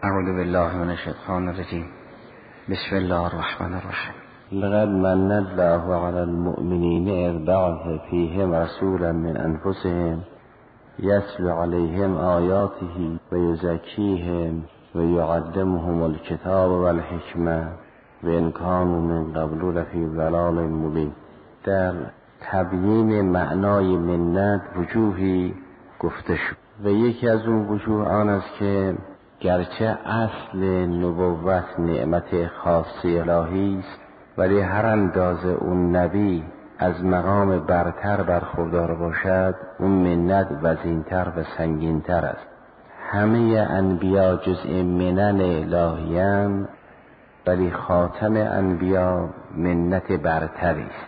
اعوذ بالله من الشیطان الرجیم. بسم الله الرحمن الرحیم. لقد من الله على المؤمنین اذ بعث فیهم رسولا من انفسهم یتلو علیهم آیاته و یزکیهم و یعلمهم الکتاب والحکمة و ان کانوا من قبل لفی ضلال مبین. در تبیین معنای منت وجوهی گفته شد و یکی از اون وجوه آن است که گرچه اصل نبوت نعمت خاصی الهی است، ولی هر اندازه اون نبی از مقام برتر برخوردار باشد، اون منت وزینتر و سنگینتر است. همه انبیا جزء منن الهی‌اند، ولی خاتم انبیا منت برتری است.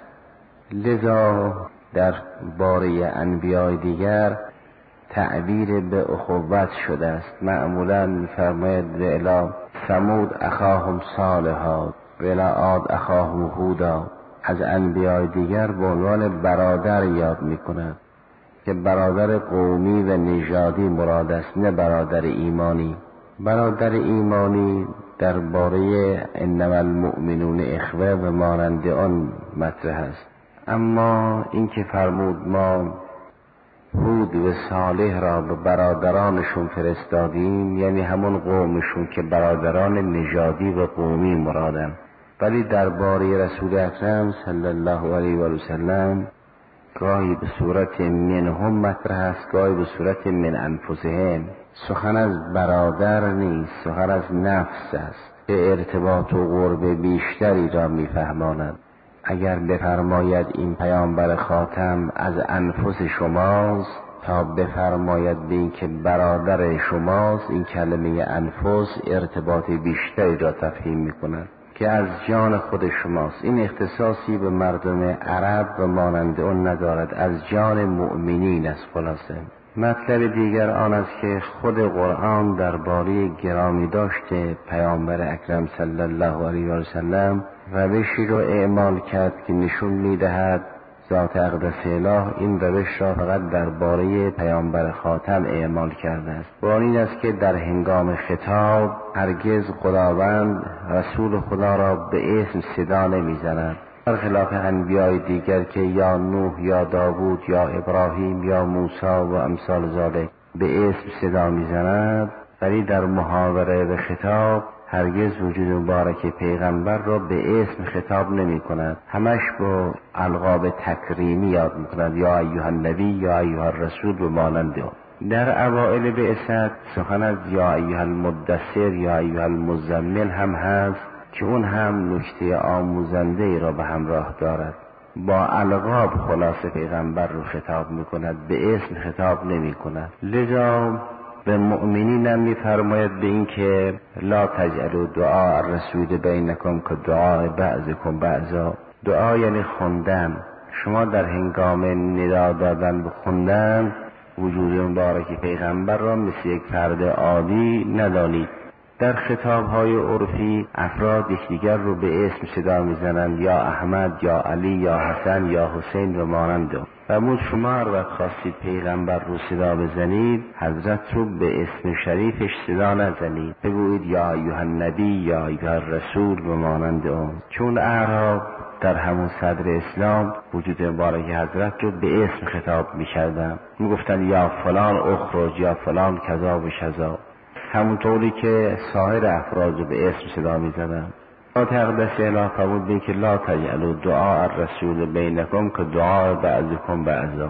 لذا در باره انبیای دیگر تعبیر به اخوت شده است. معمولا می‌فرماید الی ثمود اخاهم صالحا و الی عاد اخاهم هودا. از انبیای دیگر به عنوان برادر یاد می‌کند که برادر قومی و نژادی مراد است، نه برادر ایمانی. برادر ایمانی درباره انما المؤمنون اخوه و مانند آن مطرح است. اما این که فرمود ما هود و صالح را به برادرانشون فرستادیم، یعنی همون قومشون که برادران نژادی و قومی مرادن. ولی درباره رسول اکرم صلی الله علیه و سلم گاهی به صورت منهم مطرح است، گاهی به صورت من انفسهم. سخن از برادر نیست، سخن از نفس است که ارتباط و قرب بیشتری را میفهماند. اگر بفرماید این پیامبر خاتم از انفس شماست تا بفرماید به این که برادر شماست، این کلمه انفس ارتباط بیشتری را تفهیم میکند که از جان خود شماست. این اختصاصی به مردم عرب و مانند اون ندارد، از جان مؤمنین است. خلاصه مطلب دیگر آن است که خود قرآن درباره گرامی داشته پیامبر اکرم صلی الله علیه و سلم روشی رو اعمال کرد که نشون میدهد ذات اقدس اله این روش را فقط درباره پیامبر خاتم اعمال کرده است. و آن این است که در هنگام خطاب هرگز خداوند رسول خدا را به اسم صدا نمیزند، برخلاف انبیای دیگر که یا نوح یا داوود یا ابراهیم یا موسی و امثال ذالک به اسم صدا میزند. ولی در محاوره و خطاب هرگز وجود مبارک پیغمبر را به اسم خطاب نمی کند، همش با القاب تکریمی یاد می کند، یا ایها النبی یا ایها الرسول و مانند آن. در اوائل بعثت سخن از یا ایها المدثر یا ایها المزمل هم هست که اون هم نکته آموزنده ای را به همراه دارد. با القاب خلاصه پیغمبر رو خطاب می کند، به اسم خطاب نمی کند. لذا به مؤمنین هم می‌فرماید به این که لا تجعلوا دعاء الرسول بینکم که دعاء بعضکم بعضا. دعا یعنی خوندن. شما در هنگام ندا دادن به خوندن وجود مبارک پیغمبر را مثل یک فرد عادی ندانید. در خطاب‌های عرفی افراد یکدیگر رو به اسم صدا می‌زنند، یا احمد یا علی یا حسن یا حسین و مانند. فرمود شما هر وقت خواستید پیغمبر رو صدا بزنید، حضرت رو به اسم شریفش صدا نزنید، بگویید یا ایها النبی یا ایها الرسول و مانند اون. چون اعراب در همون صدر اسلام وجود مبارک حضرت رو به اسم خطاب می‌کردند، می‌گفتند یا فلان اخرج یا فلان کذا و شذا، همونطوری که سایر افراد رو به اسم صدا می‌زدند. ذات اقدس اله فرمود به که لا تجعلوا دعاء الرسول بینکم که دعاء بعضکم بعضا.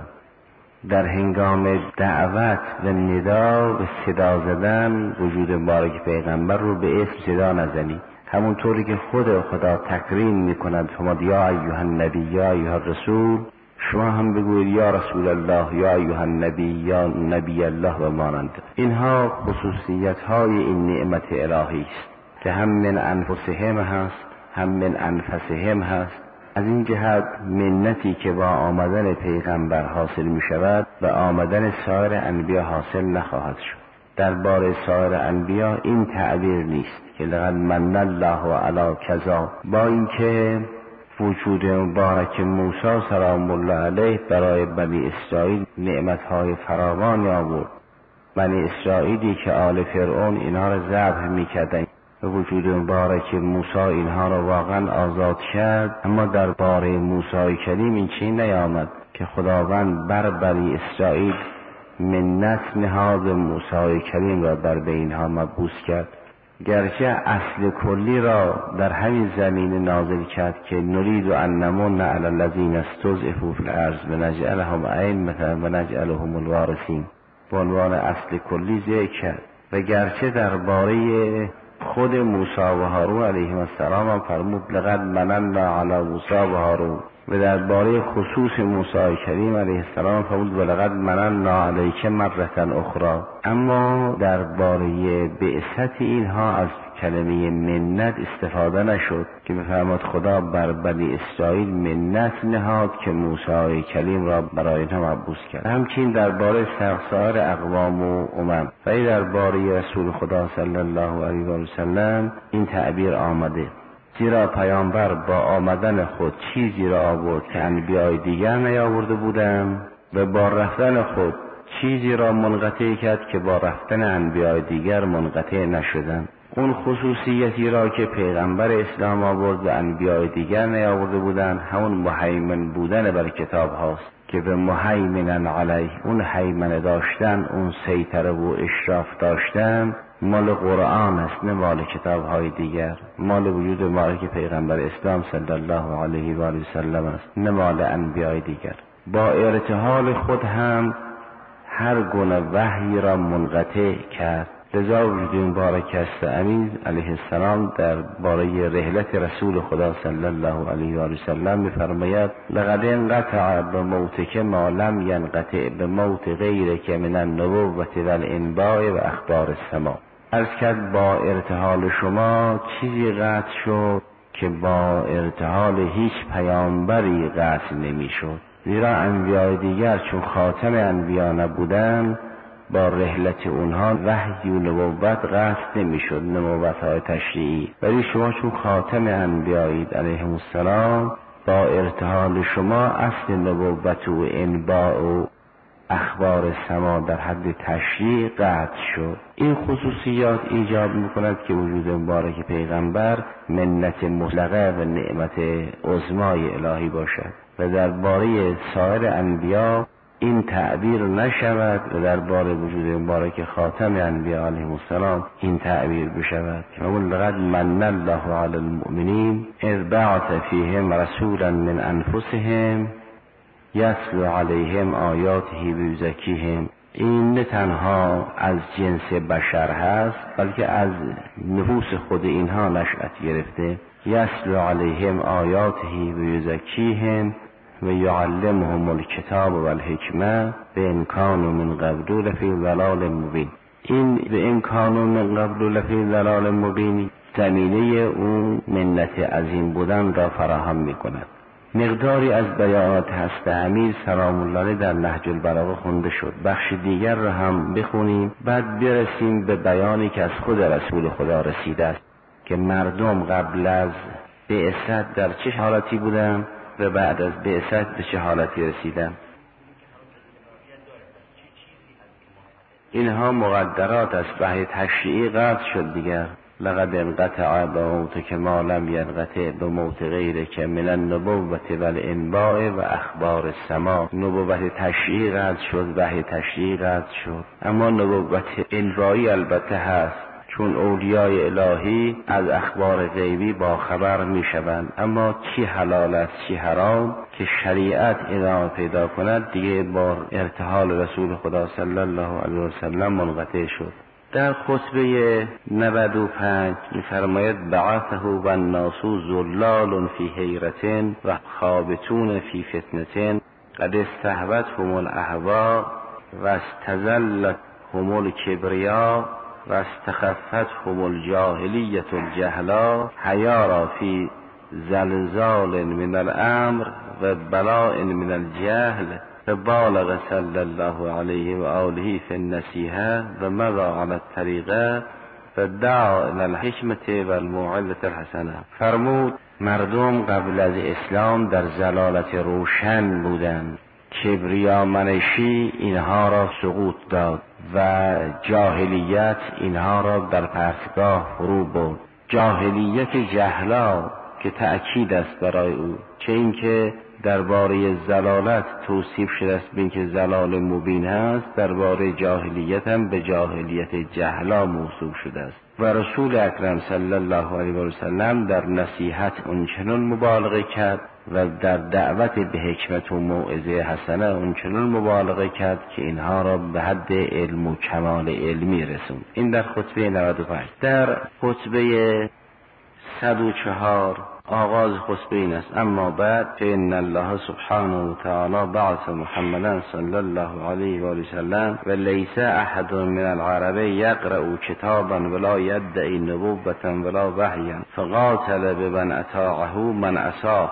در هنگام دعوت و ندا و صدا زدن وجود مبارک پیغمبر رو به اسم صدا نزنید، همونطوری که خود خدا تکریم می‌کند فرمود یا ایها النبی یا ایها الرسول، شما هم بگویید یا رسول الله یا ایها النبی یا نبی الله و مانند. اینها خصوصیت‌های این نعمت الهی است که هم من انفسهم هست هم من انفسهم هست. از این جهت منتی که با آمدن پیغمبر حاصل می شود و آمدن سایر انبیا حاصل نخواهد شد. درباره سایر انبیا این تعبیر نیست که لقد من الله علی کذا، با اینکه وجود مبارک موسی سلام الله علیه برای بنی اسرائیل نعمتهای فراوانی آورد، بنی اسرائیلی که آل فرعون اینها را ذبح میکردن. به وجود مبارک موسی اینها را واقعا آزاد کرد، اما در باره موسی کلیم این چیزی نیامد که خداوند بر بنی اسرائیل منت نهاد موسی کلیم را در به اینها مبعوث کرد. گرچه اصل کلی را در همین زمین نازل کرد که نرید ان نمن علی الذین استضعفوا فی الارض ونجعلهم ائمة ونجعلهم الوارثین، به عنوان اصل کلی ذکر کرد. و گرچه درباره خود موسی و هارون علیهم السلام هم فرمود لقد مننا علی موسی و هارون، و درباره خصوص موسی کریم علیه السلام فرمود ولقد مننا علیک مرة اخرى. اما درباره بعثت اینها از کلمه منت استفاده نشد که بفرماد خدا بر بنی اسرائیل منت نهاد که موسی کلیم را برای اینها مبعوث کرد. همچنین درباره سایر اقوام و امم و درباره رسول خدا صلی الله علیه و سلم این تعبیر آمده، زیرا پیامبر با آمدن خود چیزی را آورد که انبیاء دیگر نیاورده بودند و با رفتن خود چیزی را منقطع کرد که با رفتن انبیاء دیگر منقطع نشدند. اون خصوصیتی را که پیغمبر اسلام آورد و انبیاء دیگر نیاورده بودند همون مهیمن بودن بر کتاب هاست که به مهیمن علیه، اون هیمنه داشتن، اون سیطره و اشراف داشتن مال قرآن است، نه مال کتاب های دیگر. مال وجود مبارک پیغمبر اسلام صلی الله علیه و آله سلم است، نه مال انبیاء دیگر. با ارتحال خود هم هر گونه وحی را منقطع کرد. لذا وجود مبارک است امین علیه السلام در باره رحلت رسول خدا صلی الله علیه و آله سلم می‌فرماید لقد انقطع بموتک ما لم ینقطع بموت غیرک من النبوة والانباء و اخبار السماء. عرض کرد با ارتحال شما چیزی قطع شد که با ارتحال هیچ پیامبری قطع نمی‌شد، زیرا انبیاء دیگر چون خاتم انبیا نبودند با رحلت اونها وحی و نبوت قطع نمی‌شد، نبوت‌های تشریعی. ولی شما چون خاتم انبیایید علیهم السلام با ارتحال شما اصل نبوت و انباء و اخبار سما در حد تشریع قطع شد. این خصوصیات ایجاب می‌کند که وجود مبارک پیغمبر منت مطلقه و نعمت عظمای الهی باشد و درباره سایر انبیا این تعبیر نشود و درباره وجود مبارک خاتم انبیاء علیهم السلام این تعبیر بشود. لقد من الله علی المؤمنین اذ بعث فیهم رسولا من انفسهم یتلو علیهم آیاته و یزکیهم. این نه تنها از جنس بشر هست بلکه از نفوس خود اینها نشأت گرفته. یتلو علیهم آیاته و یزکیهم و یعلمهم الکتاب و الحکمه به امکان من قبل لفی ضلال مبین. این به امکان من قبل لفی ضلال مبین زمینه اون منت عظیم بودن را فراهم می کند. مقداری از بیانات هست امیر سلام الله در نهج البلاغه خونده شد. بخش دیگر را هم بخونیم بعد برسیم به بیانی که از خود رسول خدا رسیده است که مردم قبل از بعثت در چه حالتی بودند و بعد از بعثت به چه حالتی رسیدن. اینها مقدرات است. وحی تشریعی قطع شد دیگر. لقد انقطع بموتک ما لم ینقطع بموت غیرک من النبوة والانباء و اخبار السماء. نبوت تشریعی قطع شد، وحی تشریعی قطع شد، اما نبوت انبایی البته هست، چون اولیای الهی از اخبار غیبی با خبر می شوند. اما چی حلال است چی حرام که شریعت ادامه پیدا کند دیگه با ارتحال رسول خدا صلی الله علیه و سلم منقطع شد. در خطبه 95 می فرماید بعثه و الناس ذلال فی حیرة و خابتون فی فتنة قد استهوتهم الاهواء و استذلتهم الکبریا و استخفتهم الجاهلیة الجهلا حیارا فی زلزال من الامر و بلاء من الجهل فبالغ صلی الله علیه و آله فی النصیحة و مضى علی الطریقه فدعا الی الحکمة و الموعظة الحسنه. فرمود مردم قبل از اسلام در ضلالت روشن بودند، کبریا منشی اینها را سقوط داد، و جاهلیت اینها را در پرتگاه فرو برد. جاهلیت جهلا که تأکید است برای او، چه اینکه درباره زلالت توصیف شده است به اینکه زلال مبین است، درباره جاهلیت هم به جاهلیت جهلا موصوف شده است و رسول اکرم صلی الله علیه و سلم در نصیحت اونچنان مبالغه کرد و در دعوت به حکمت و موعظه حسنه اونچنان مبالغه کرد که اینها را به حد علم و کمال علمی رسوند. این در خطبه 95. در خطبه 104 آغاز خطبه این است: اما بعد فإن الله سبحانه و تعالی بعث محمدا صلی الله علیه و سلم و لیس احد من العرب یقرأ کتابا ولا یدعی نبوة ولا وحیا فقاتل بمن اطاعه من عصاه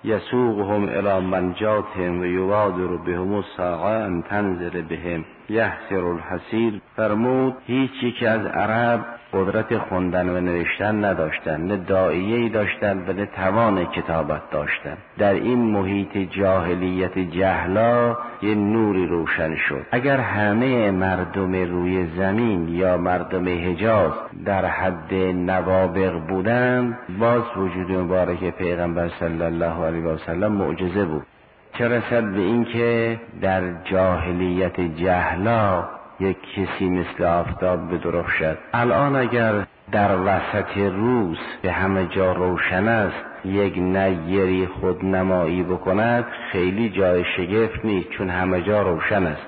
یسوقهم الی منجاتهم و یبادر بهم الساعة ان تنزل بهم یحسر الحسیر. فرمود هیچ یک از عرب قدرت خوندن و نوشتن نداشتن، نه داعیه‌ای داشتن و نه توان کتابت داشتن. در این محیط جاهلیت جهلا یه نوری روشن شد. اگر همه مردم روی زمین یا مردم حجاز در حد نوابغ بودند، باز وجود مبارک پیغمبر صلی الله علیه و سلم معجزه بود. چه رسد به این که در جاهلیت جهلا یک کسی مثل آفتاب بدرخشد. الان اگر در وسط روز به همه جا روشن است یک نیری خودنمایی بکند خیلی جای شگفت نیست، چون همه جا روشن است.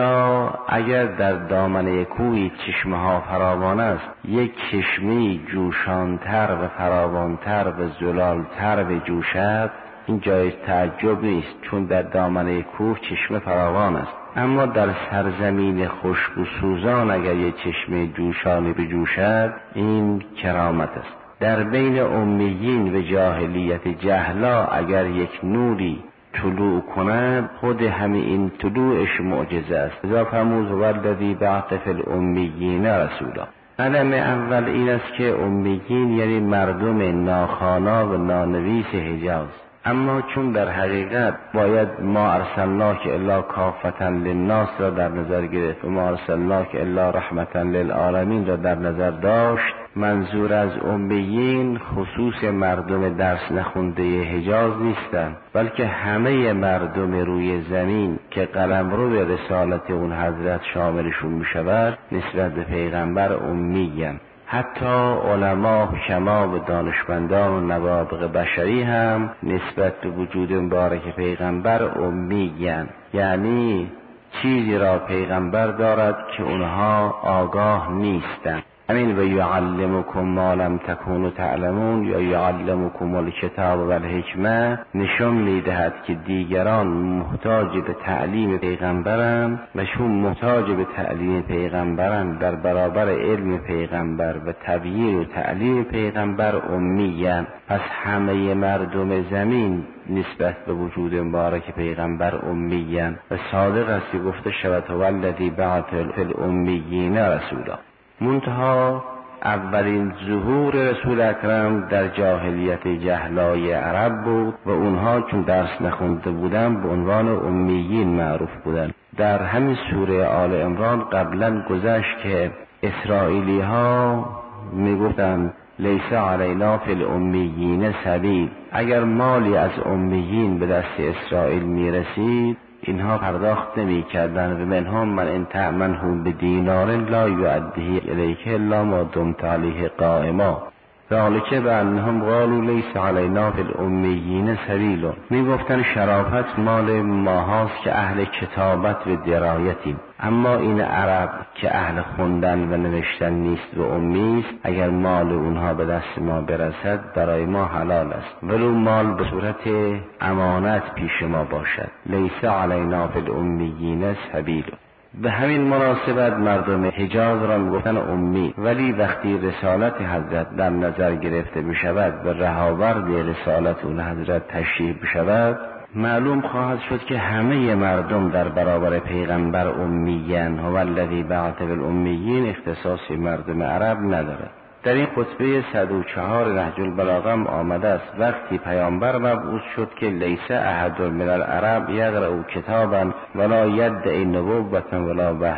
یا اگر در دامنه کوهی چشمه ها فراوان است، یک چشمه جوشانتر و فراوانتر و زلالتر بجوشد، این جای تعجب نیست، چون در دامنه کوه چشمه فراوان است. اما در سرزمین خشک و سوزان اگر یک چشمه جوشانی بجوشد، این کرامت است. در بین امیین و جاهلیت جهلا اگر یک نوری طلوع کند، خود همین این طلوعش معجزه است. اذا فرمود والذی بعث فی الامیین رسولا. علم اول این است که امیین یعنی مردم ناخوانا و نانویس حجاز. اما چون در حقیقت باید ما ارسلناک الا کافتا للناس را در نظر گرفت و ما ارسلناک الا رحمتا للعالمین را در نظر داشت، منظور از امیین خصوص مردم درس نخونده حجاز نیستند، بلکه همه مردم روی زمین که قلمرو به رسالت اون حضرت شاملشون می شود نسبت به پیغمبر امیین. حتی علما، حکما و دانشمندان و نوابغ بشری هم نسبت به وجود مبارک پیغمبر امیین، یعنی چیزی را پیغمبر دارد که اونها آگاه نیستند. همین و یعلمکم ما لم تکونوا تعلمون یا یعلمکم الکتاب و الحکمه نشان میدهد که دیگران محتاج به تعلیم پیغمبرند و چون محتاج به تعلیم پیغمبرند در برابر علم پیغمبر و تبیین و تعلیم پیغمبر امیین. پس همه مردم زمین نسبت به وجود مبارک پیغمبر امیین و صادق است که گفته شود والذی بعث فی الامیین رسولا. منتها اولین ظهور رسول اکرم در جاهلیت جهلای عرب بود و اونها چون درس نخونده بودن به عنوان امیین معروف بودن. در همین سوره آل عمران قبلا گذشت که اسرائیلی ها میگفتند لیس علینا فی الامیین سبیل. اگر مالی از امیین به دست اسرائیل میرسید اینها پرداخت نمی کردن و منهم من ان تأمنه بدینار لا یؤدیه الیک الا ما دمت علیه قائما ذلک بانهم قالوا لیس علینا فی الامیین سبیل. می گفتن شرافت مال ماهاست که اهل کتابت و درایتیم، اما این عرب که اهل خوندن و نوشتن نیست و امی است، اگر مال اونها به دست ما برسد برای ما حلال است، ولو مال به صورت امانت پیش ما باشد. لیس علینا فی الامیین سبیل. به همین مناسبت مردم حجاز را میگفتن امی، ولی وقتی رسالت حضرت در نظر گرفته بشود و رهاورد رسالت اون حضرت تشریح بشود، معلوم خواهد شد که همه مردم در برابر پیغمبر امیین و الذی بعث فی الامیین اختصاصی مردم عرب ندارد. در این خطبه 104 نهج البلاغه آمده است وقتی پیامبر مبعوث شد که لیس احد من العرب یقرأ کتابا ولا یدعی نبوة ولا وحیا.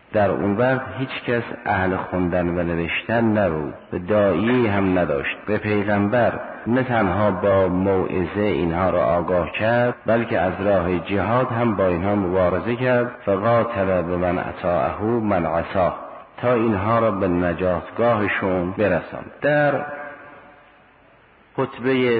در اون وقت هیچ کس اهل خوندن و نوشتن نبود و داعی هم نداشت. به پیغمبر نه تنها با موعظه اینها را آگاه کرد، بلکه از راه جهاد هم با اینها مبارزه کرد. فقاتل بمن اطاعه من عصاه، تا اینها را به نجاتگاهشون برساند. در خطبه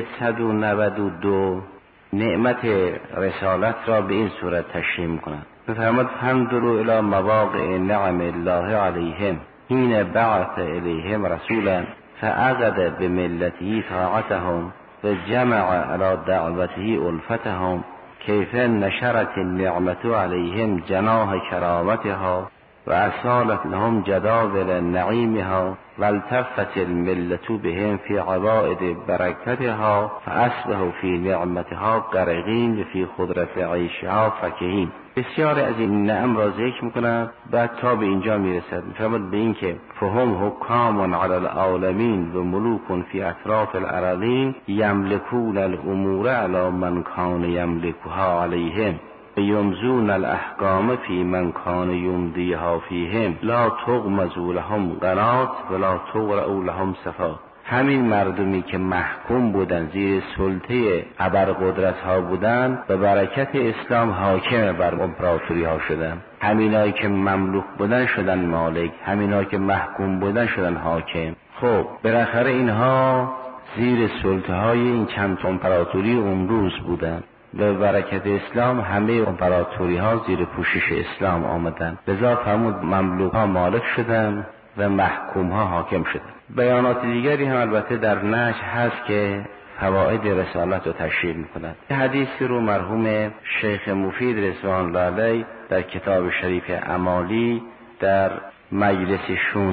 192 نعمت رسالت را به این صورت تشریح می‌کند. بفرماد فانظروا الی مواقع نعم الله علیهم حین بعث الیهم رسولا فعقد بملته طاعتهم و جمع علی دعوته الفتهم کیف نشرت النعمة علیهم جناح کرامتها و اصالت لهم جداول نعیمها و التفت الملت بهم فی عوائد برکتها فاصبحوا فی نعمتها غرقین و فی خضرت عیشها فکهین. بسیار از این نعم را ذکر می‌کند. بعد تا به اینجا میرسد، می‌فرماید به این که فهم حکام علی العالمین و ملوک فی اطراف الاراضین یملکون الامور علی من کان یملکها علیهم یمزون الاحکام فی من کان یمضیها فیهم لا تغمزوا لهم قنات ولا تغرؤوا لهم صفات. همین مردمی که محکوم بودن، زیر سلطه ابرقدرت ها بودن، به برکت اسلام حاکم بر امپراتوری ها شدن. همینایی که مملوک بودن شدن مالک، همینایی که محکوم بودن شدن حاکم. خب بالاخره اینها زیر سلطه های این چند امپراتوری امروز بودن. به برکت اسلام همه امپراتوری ها زیر پوشش اسلام آمدن. لذا فرمود مملوک ها مالک شدن و محکوم ها حاکم شدن. بیانات دیگری هم البته در نشر هست که فواید رسالت رو تشریح می‌کند. حدیثی رو مرحوم شیخ مفید رضوان الله علیه در کتاب شریف اعمالی در مجلس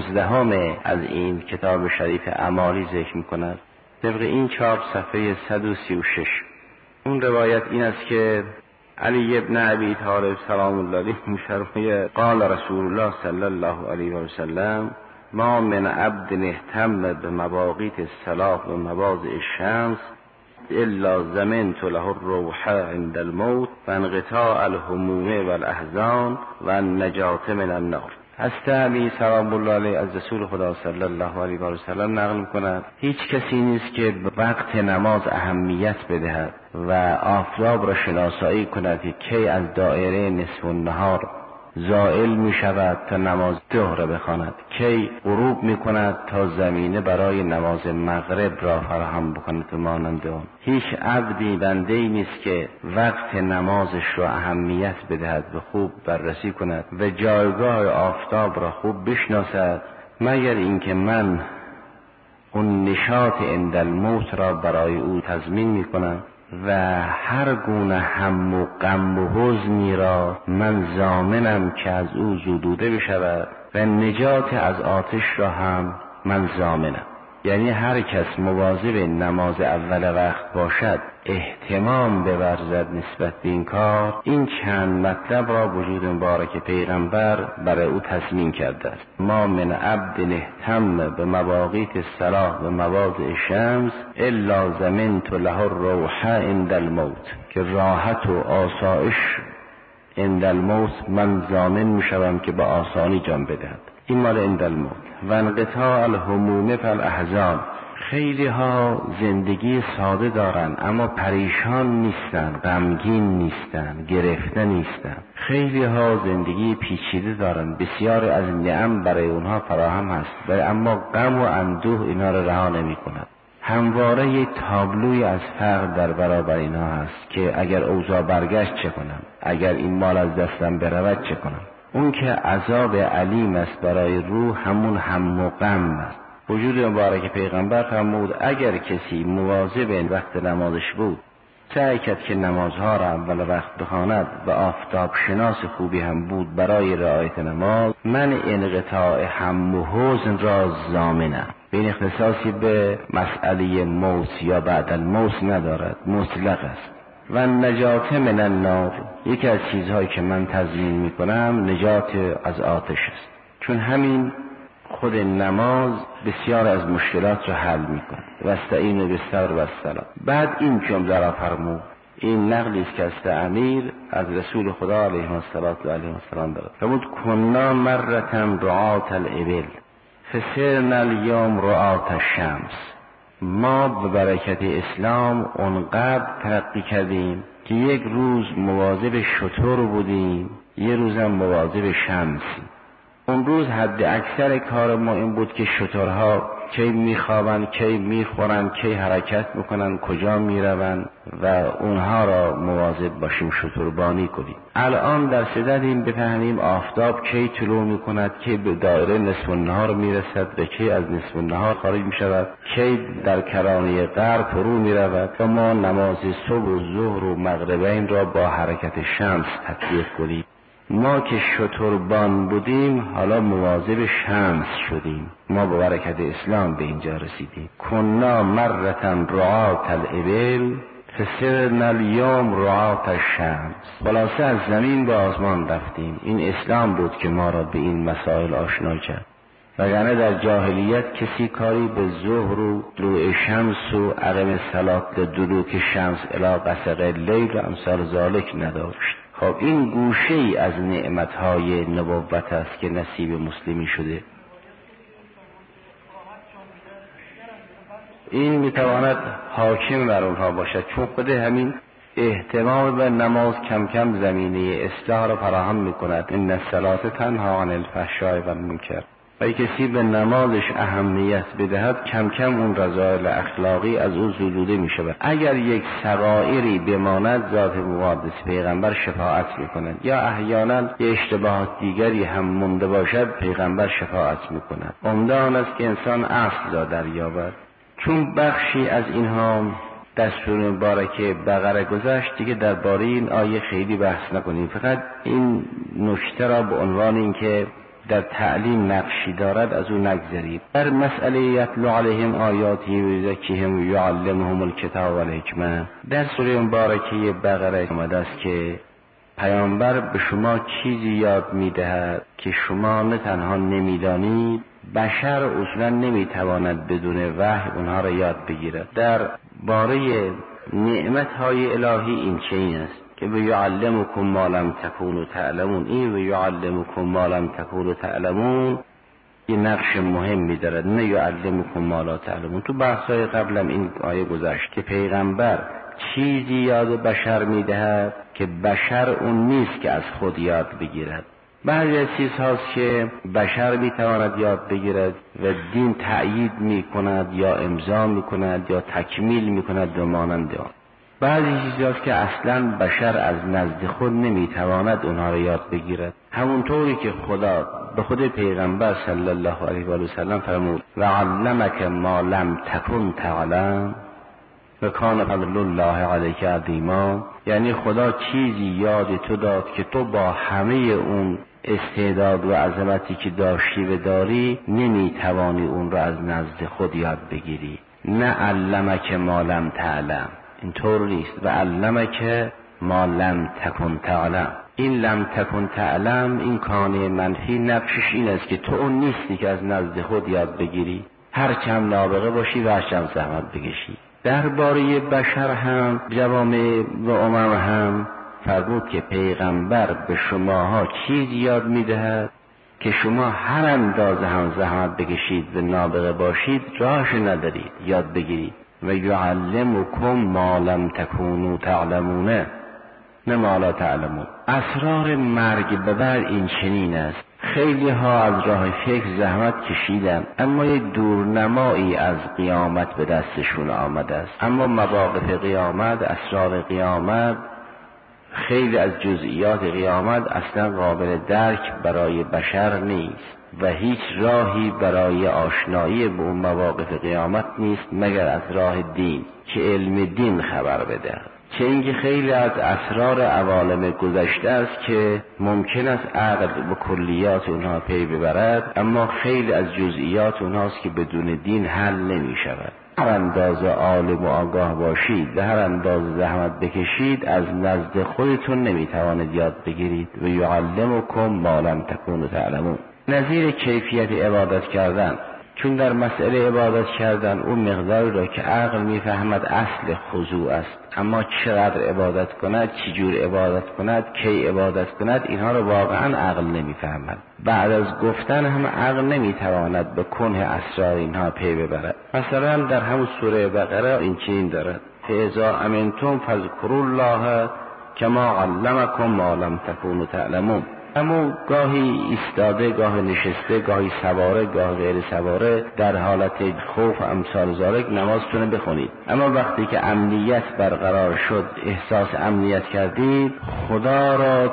16 از این کتاب شریف اعمالی ذکر می‌کند. طبق این چاپ صفحه 136. اون روایت این است که علی ابن ابی طالب سلام الله علیه می‌فرماید قال رسول الله صلی الله علیه و سلم ما من عبد اهتم بمواقیت الصلاة و مواضع الشمس الا زمنت له الروح عند الموت و انقطاع الهموم والاحزان و النجات من النار. از علی سلام الله علیه از رسول خدا صلی الله علیه و سلم نقل می‌کند هیچ کسی نیست که وقت نماز اهمیت بدهد و آفتاب را شناسایی کند که کی از دایره نصف النهار زائل می شود تا نماز ظهر بخواند، کی غروب می کند تا زمینه برای نماز مغرب را فراهم بکند و مانند آن. هیچ عبدی بنده‌ای نیست که وقت نمازش را اهمیت بدهد و خوب بررسی کند و جایگاه آفتاب را خوب بشناسد مگر اینکه من اون نشاط عند الموت را برای او تضمین می کنم و هر گونه هم و غم و حزنی را من ضامنم که از او زدوده بشود و نجات از آتش را هم من ضامنم. یعنی هر کس مواظب نماز اول وقت باشد، اهتمام بورزد نسبت به این کار، این چند مطلب را وجود مبارک پیغمبر برای او تضمین کرده است. ما من عبد اهتم به مواقیت الصلاة و مواضع الشمس الا ضمنت له الروح عند الموت، که راحت و آسایش عند الموت من ضامن می شوم که با آسانی جان بدهد. این مال عند الموت. و انقطاع الهموم فالاحزان، خیلی ها زندگی ساده دارن اما پریشان نیستن، غمگین نیستن، گرفته نیستن. خیلی ها زندگی پیچیده دارن، بسیار از نعم برای اونها فراهم هست ولی اما غم و اندوه اینا رو رها نمی کند. همواره یک تابلوی از فقر در برابر اینا هست که اگر اوضاع برگشت چه کنم، اگر این مال از دستم برود چه کنم. اون که عذاب علیم است برای روح همون هم و غم است. وجود مبارک پیغمبر فرمود اگر کسی مواظب این وقت نمازش بود، سعی کرد که نمازها را اول وقت بخواند و آفتاب شناس خوبی هم بود برای رعایت نماز، من انقطاع هم و حزن را ضامنم. این اختصاصی به مسئله موت یا بعد الموت ندارد، مطلق است. و نجات من النار، یکی از چیزهایی که من تضمین میکنم نجات از آتش است، چون همین خود نماز بسیار از مشکلات رو حل میکنه. و استعینوا بالصبر والصلاة. بعد این جمله را فرمود، این نقلی است که از امیر از رسول خدا علیه السلام دارد. فرمود کنا مرتن رعات الابل فسرنا اليوم رعات الشمس. ما به برکت اسلام اونقدر ترقی کردیم که یک روز مواظب شتر بودیم، یه روزم مواظب شمسیم. اون روز حد اکثر کار ما این بود که شترها کی میخوابن، کی میخورن، کی حرکت میکنن، کجا میرون و اونها را مواظب باشیم، شتربانی کنیم. الان در صددیم بفهمیم آفتاب کی طلوع میکند، کی به دایره نصف النهار میرسد و کی از نصف النهار خارج میشود، کی در کرانه غرب فرو میرود و ما نماز صبح و ظهر و مغربین را با حرکت شمس تطبیق کنیم. ما که شتربان بودیم حالا مواظب شمس شدیم. ما با برکت اسلام به اینجا رسیدیم. کنا مرتن رعات الابل فسرنا اليوم رعات الشمس. خلاصه از زمین به آسمان رفتیم. این اسلام بود که ما را به این مسائل آشنا کرد. وگرنه در جاهلیت کسی کاری به ظهر و طلوع شمس و عقم صلات لدلوک شمس الی غسق اللیل و امثال ذالک نداشت. خب این گوشه ای از نعمتهای نبوت است که نصیب مسلمی شده. این میتواند حاکم بر اونها باشد، چون خود همین اهتمام به نماز کم کم زمینه اصلاح را فراهم میکند. ان الصلاة تنهی عن الفحشاء و المنکر. و کسی به نمازش اهمیت بدهد کم کم اون رذایل اخلاقی از او زدوده می شود. اگر یک صغائری بماند ذات مقدس پیغمبر شفاعت می کند، یا احیانا یه اشتباهات دیگری هم مونده باشد پیغمبر شفاعت می کند. عمده آن است که انسان اصل را دریابد. چون بخشی از اینها دستور مبارکه بقره گذشت، دیگه درباره این آیه خیلی بحث نکنیم. فقط این نکته را به عنوان این که در تعلیم نقشی دارد از او نگذرید. در مسئله یتلو علیهم آیاتی و یزکیهم و یعلمهم الکتاب و الحکمه، در سوره مبارکه بقره آمده است که پیامبر به شما چیزی یاد میدهد که شما نه تنها نمیدانید، بشر اصلا نمیتواند بدون وحی اونها را یاد بگیرد. در باره نعمتهای الهی این چنین است که و یعلمکم ما لم تکونوا تعلمون. این و یعلمکم ما لم تکونوا تعلمون یه نقش مهمی دارد، نه یعلمکم ما لا تعلمون. تو بحث‌های قبلم این آیه گذشت که پیغمبر چیزی یاد بشر میدهد که بشر اون نیست که از خود یاد بگیرد. بعضی از چیزهاست که بشر میتواند یاد بگیرد و دین تأیید میکند یا امضا میکند یا تکمیل میکند و مانند آن. بعضی چیزهاست که اصلا بشر از نزد خود نمیتواند اونها را یاد بگیرد. همونطوری که خدا به خود پیغمبر صلی الله علیه و سلم فرمود و علمک ما لم تکن تعلم و کان فضل الله علیک عظیما، یعنی خدا چیزی یاد تو داد که تو با همه اون استعداد و عظمتی که داشتی و داری نمیتوانی اون را از نزد خود یاد بگیری. نه علمک ما لم تعلم، اینطور نیست. و علمک ما لم تکن تعلم، این لم تکن تعلم این کانه منفی نقشش این است که تو اون نیستی که از نزد خود یاد بگیری، هر چند نابغه باشی و هر چند زحمت بکشی. درباره بشر هم جوامع و امم هم فرمود که پیغمبر به شماها چیزی یاد میدهد که شما هر اندازه هم زحمت بکشید و نابغه باشید راهش ندارید یاد بگیرید. و یعلمکم ما لم تکونوا تعلمون، نه ما لا تعلمون. اسرار مرگ به بعد این چنین است. خیلی ها از راه فکر زحمت کشیدن اما یک دورنمایی از قیامت به دستشون آمده است. اما مواقف قیامت، اسرار قیامت، خیلی از جزئیات قیامت اصلا قابل درک برای بشر نیست و هیچ راهی برای آشنایی به اون مواقف قیامت نیست مگر از راه دین که علم دین خبر بده. چه اینکه خیلی از اسرار عوالم گذشته است که ممکن است عقل و کلیات اونها پی ببرد، اما خیلی از جزئیات اونهاست که بدون دین حل نمی شود. هر اندازه عالم و آگاه باشید و هر اندازه زحمت بکشید از نزد خودتون نمیتواند یاد بگیرید. و یعلمکم ما لم تکونوا تعلمون. نظیر کیفیت عبادت کردن چون در مسئله عبادت کردن اون مقداری را که عقل میفهمد اصل خضوع است، اما چقدر عبادت کند، چجور عبادت کند، کی عبادت کند، اینها را واقعا عقل نمیفهمد. بعد از گفتن هم عقل نمیتواند به کنه اسرار اینها پی ببرد. مثلا در همون سوره بقره این چنین دارد: فاذا امنتم فاذکروا الله کما علمکم ما لم تکونوا تعلمون. اما گاهی ایستاده، گاهی نشسته، گاهی سواره، گاهی غیر سواره، در حالت خوف و امثال ذالک نمازتون بخونید. اما وقتی که امنیت برقرار شد، احساس امنیت کردید، خدا را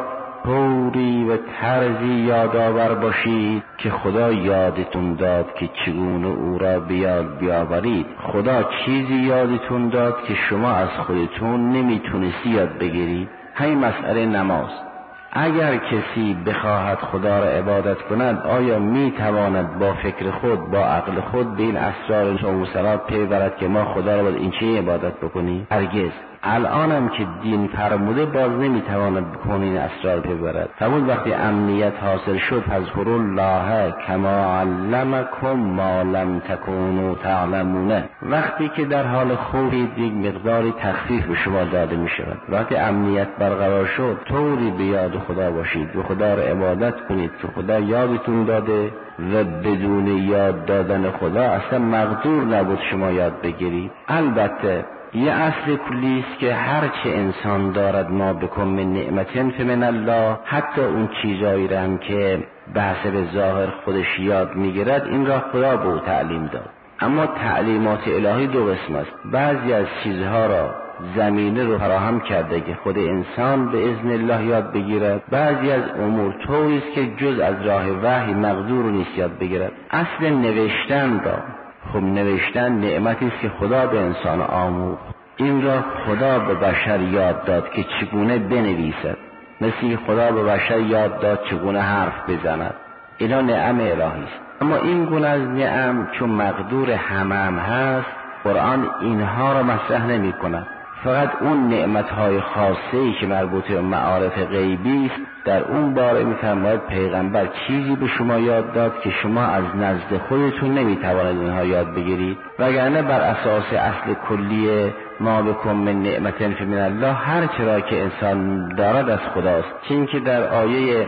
طوری و طرزی یادآور باشید که خدا یادتون داد که چگونه او را بیاد بیاورید. خدا چیزی یادتون داد که شما از خودتون نمیتونستی یاد بگیرید. همین مسئله نماز. اگر کسی بخواهد خدا را عبادت کند، آیا میتواند با فکر خود، با عقل خود به این اسرار صوم و صلات پی برد که ما خدا را باید این چه عبادت بکنیم؟ هرگز. الانم که دین فرموده باز نمیتواند بکنه این اسرار پی برد. فرمود وقتی امنیت حاصل شد فاذکروا الله کما علمکم ما لم تکونوا تعلمون. وقتی که در حال خوفید یک مقداری تخفیف به شما داده می شود. وقتی امنیت برقرار شد طوری به یاد خدا باشید و خدا را عبادت کنید که خدا یادتون داده و بدون یاد دادن خدا اصلا مقدور نبود شما یاد بگیرید. البته یه اصل کلی است که هرچه انسان دارد ما بکن من نعمتن فمن الله، حتی اون چیزایی را هم که به حسب ظاهر خودش یاد میگیرد این را خدا به او تعلیم داد. اما تعلیمات الهی دو قسم است. بعضی از چیزها را زمینه رو فراهم کرده که خود انسان به اذن الله یاد بگیرد، بعضی از امور طوری است که جز از راه وحی مقدور نیست یاد بگیرد. اصل نوشتن را، خب نوشتن نعمتی است که خدا به انسان آموخت. این را خدا به بشر یاد داد که چگونه بنویسد، مثل خدا به بشر یاد داد چگونه حرف بزند. اینا نعم الهی است. اما این گونه از نعم چون مقدور همه هست، قرآن اینها را مطرح نمی کند. فقط اون نعمتهای خاصه‌ای که مربوط به معارف غیبی است در اون باره می‌فرماید پیغمبر چیزی به شما یاد داد که شما از نزد خودتون نمی‌توانید اینها یاد بگیرید، وگرنه بر اساس اصل کلی ما بکن من نعمتن فمن الله، هر چرا که انسان دارد از خداست. چون که در آیه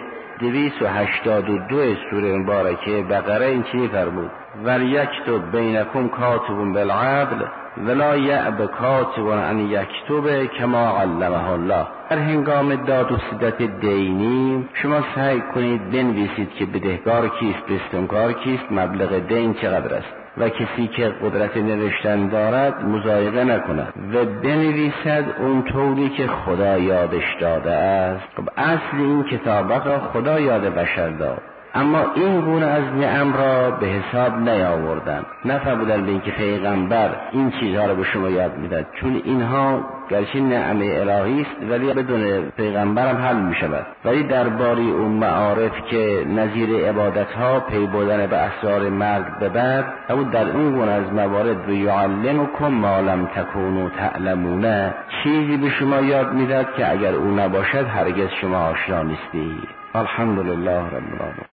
282 سوره مبارکه بقره این چی فرمود: ولیکتب بینکم کاتب بالعدل ولا یأب کاتب ان یکتب کما علمه الله. در هنگام داد و ستد دینی شما سعی کنید بنویسید که بدهکار کیست، بستانکار کیست، مبلغ دین چقدر است، و کسی که قدرت نوشتن دارد مضایقه نکند و بنویسد اون طوری که خدا یادش داده است. خب اصل این کتابت را خدا یاد بشر داد، اما این گونه از نعم را به حساب نیاوردن، نفرمودن به این که پیغمبر این چیزها را به شما یاد میداد، چون اینها گرچه نعم الهی است ولی بدون پیغمبر هم حل می شود. ولی درباره اون معارف که نظیر عبادت ها پی بردن به اسرار مرگ به بعد، اما در اون گونه از موارد یعلمکم ما لم تکونوا تعلمون، چیزی به شما یاد میداد که اگر اون نباشد هرگز شما آشنا نیستید. الحمدلله رب العالمین.